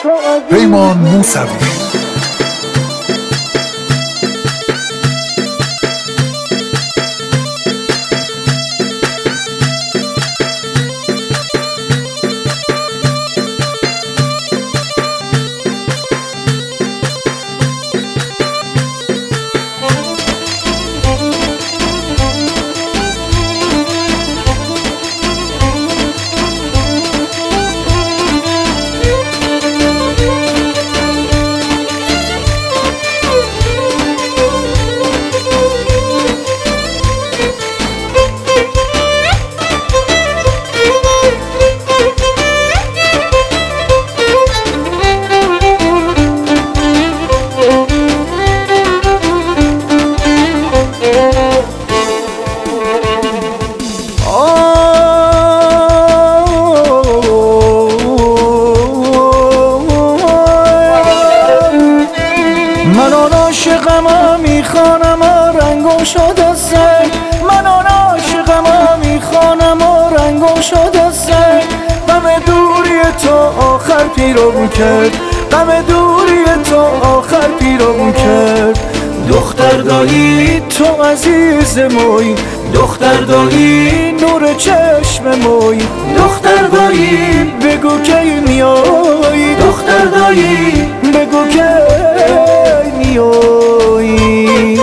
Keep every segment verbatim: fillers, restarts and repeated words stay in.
پیمان موسوی. من آن عاشقم ها میخوانم ها رنگم شد از سنگ، من آن عاشقم ها میخوانم ها رنگم شد از سنگ. غم دوری تو آخر پیرم کرد، غم دوری تو آخر پیرم کرد. دختر دایی تو عزیز موی، دختر دایی نور چشم موی. دختر دایی بگو کی میایی، دختر دایی بگو کی میایی.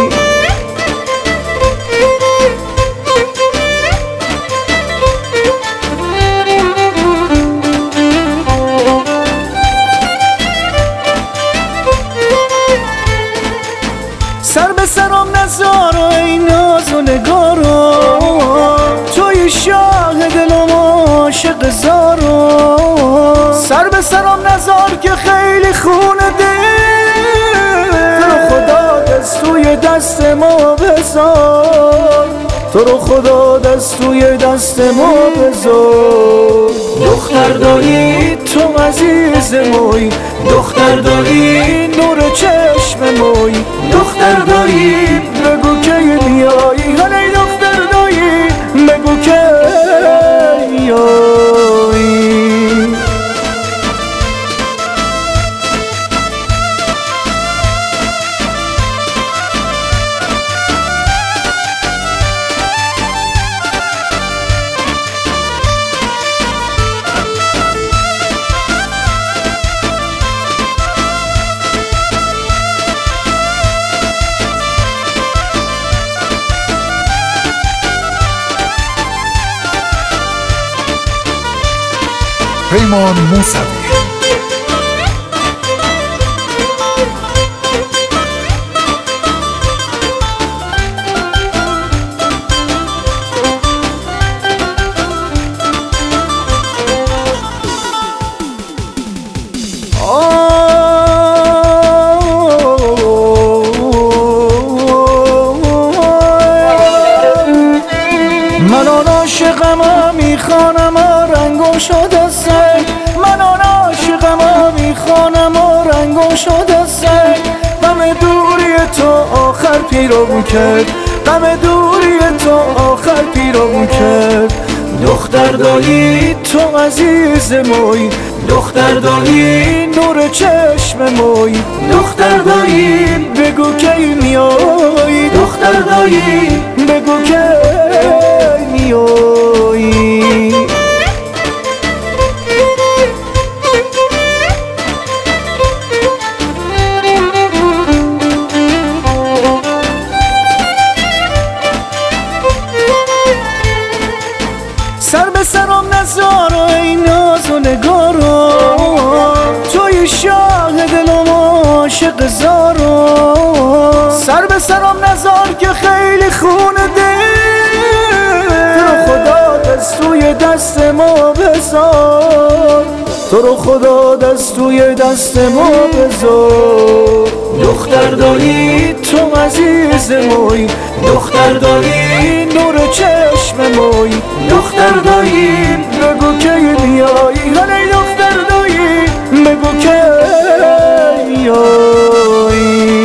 سر به سرم نزار و ای ناز و نگارو، توی شاه دلم عاشق زارو. سر به سرم نزار که خیلی خونه دل، تو رو خدا دستوی دست ما بذار، تو رو خدا دستوی دست ما بذار. دختر دایی تو عزیز موی، دختر دایی نور چشم موی. دختر دایی بگو کی میایی، هلی دختر دایی بگو کی میایی. پیمان موسوی. من آن عاشقم ها میخوانم ها رنگم شد از سنگ، من آن عاشقم ها میخوانم ها رنگم شد از سنگ. غم دوری تو آخر پیرم کرد، غم دوری تو آخر پیرم کرد. دختر دایی تو عزیز موی، دختر دایی نور چشم موی. دختر دایی بگو کی میایی، دختر دایی بگو کی میایی. سر به سرم نزار و ای ناز و نگارو، توی شاه دلم عاشق زارو. سر به سرم نزار که خیلی خونه دل، تو رو خدا دستوی دست ما بذار، تو رو خدا دستوی دست ما بذار. دختر دایی تو عزیز موی، دختر دایی نور چشم موی. دختر دایی بگو کی میایی، هلی دختر دایی بگو کی میایی.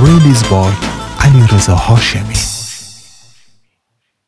ریلیز بای علیرضا هاشمی.